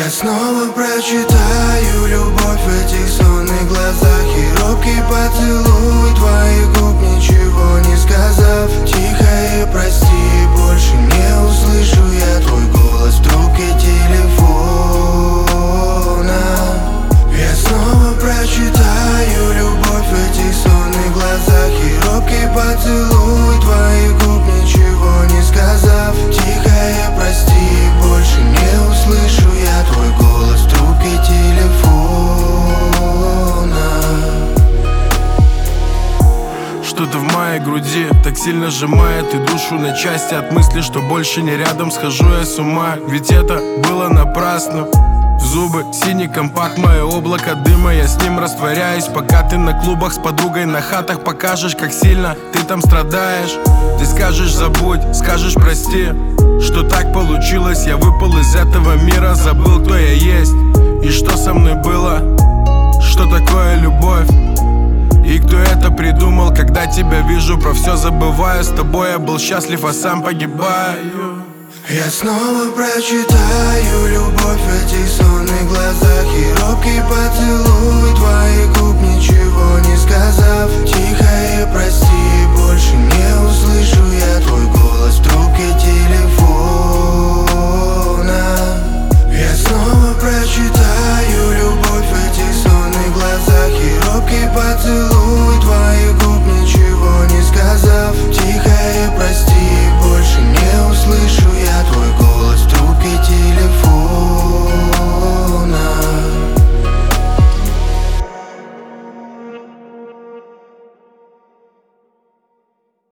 Я снова прочитаю любовь в этих сонных глазах и робкий поцелуй твоих губ, ничего не сказав. Тихо и прости, больше не услышу я твой голос в трубке телефона. Я снова прочитаю любовь в этих сонных глазах и робкий поцелуй твоих губ, ничего не сказав. Тихо и прости, больше не услышу я твой голос в трубке телефона. Что-то в моей груди так сильно сжимает и душу на части от мысли, что больше не рядом, схожу я с ума. Ведь это было напрасно. В зубы синий компакт, мое облако дыма, я с ним растворяюсь. Пока ты на клубах с подругой, на хатах покажешь, как сильно ты там страдаешь. Ты скажешь забудь, скажешь прости, что так получилось. Я выпал из этого мира, забыл, кто я есть и что со мной было, что такое любовь. И кто это придумал, когда тебя вижу, про все забываю. С тобой я был счастлив, а сам погибаю. Я снова прочитаю любовь в этих сонных глазах и робкий